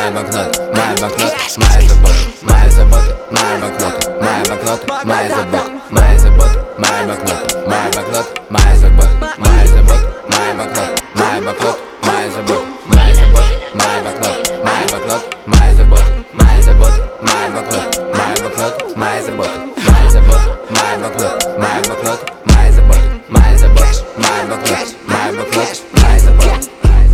мои банкноты, мои банкноты, мои заботы, мои заботы, мои банкноты, мои банкноты, мои заботы, мои заботы, мои банкноты, мои банкноты, мои заботы, мои заботы, мои банкноты, мои банкноты, мои заботы, мои заботы, мои банкноты, мои банкноты, мои заботы, мои заботы, мои банкноты, мои банкноты, мои заботы, мои заботы, мои банкноты, мои банкноты, мои заботы, мои заботы, мои банкноты, мои банкноты, мои заботы.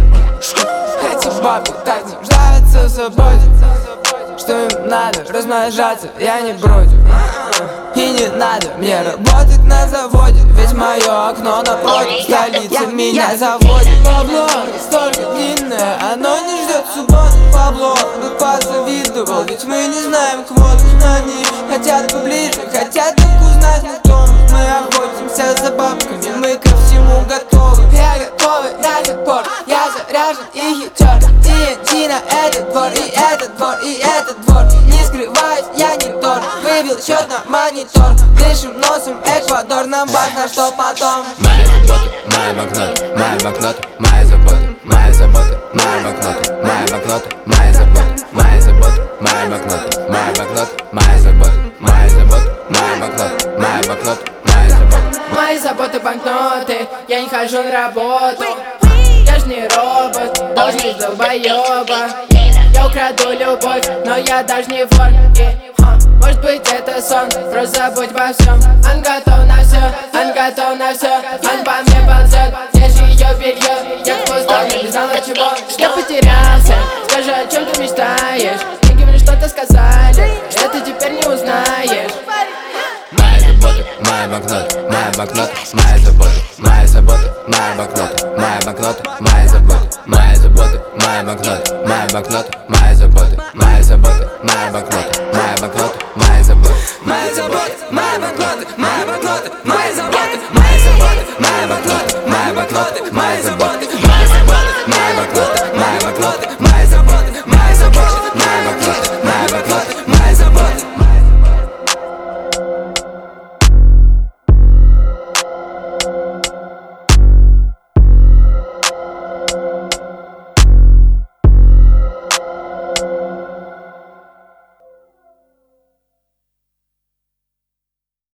Эти бабы так нуждаются в свободе, что им надо размножаться, я не против. И не надо мне работать на заводе, ведь мое окно напротив столицы меня заводит. Бабло столько длинное, оно не ждет субботы. Бабло бы позавидовал, ведь мы не знаем квот. Они хотят поближе, хотят так узнать, кто мы. Мы охотимся за бабками, мы ко всему готовы. Я готовый на отпор, я заряжен и хитер. TNT на этот двор, и этот двор, и этот двор. Не скрываюсь, я не тор, выбил счет на монитор. Дышим носом Эквадор, нам важно, что потом. Мои заботы, мои банкноты, мои банкноты, мои заботы, мои заботы, мои банкноты, мои банкноты, мои заботы, мои заботы, мои банкноты, мои банкноты, мои заботы, мои заботы, мои банкноты, мои банкноты, мои заботы. Мои заботы банкноты, я не хожу на работу. Я ж не робот, должность долбоеба. Я украду любовь, но я даже не вор. Может быть это сон, просто забудь обо всем. Он готов на все, он готов на все. Он по мне ползет, здесь ее белье. Я к пустому не знала чего. Я потерялся, скажи, о чем ты мечтаешь. Деньги мне что-то сказали, это теперь не узнаешь. Мои заботы, мои банкноты, мои банкноты, мои заботы, мои заботы, мои банкноты, мои банкноты, мои заботы, мои заботы, мои банкноты, мои банкноты, мои заботы, мои заботы, мои банкноты, мои банкноты.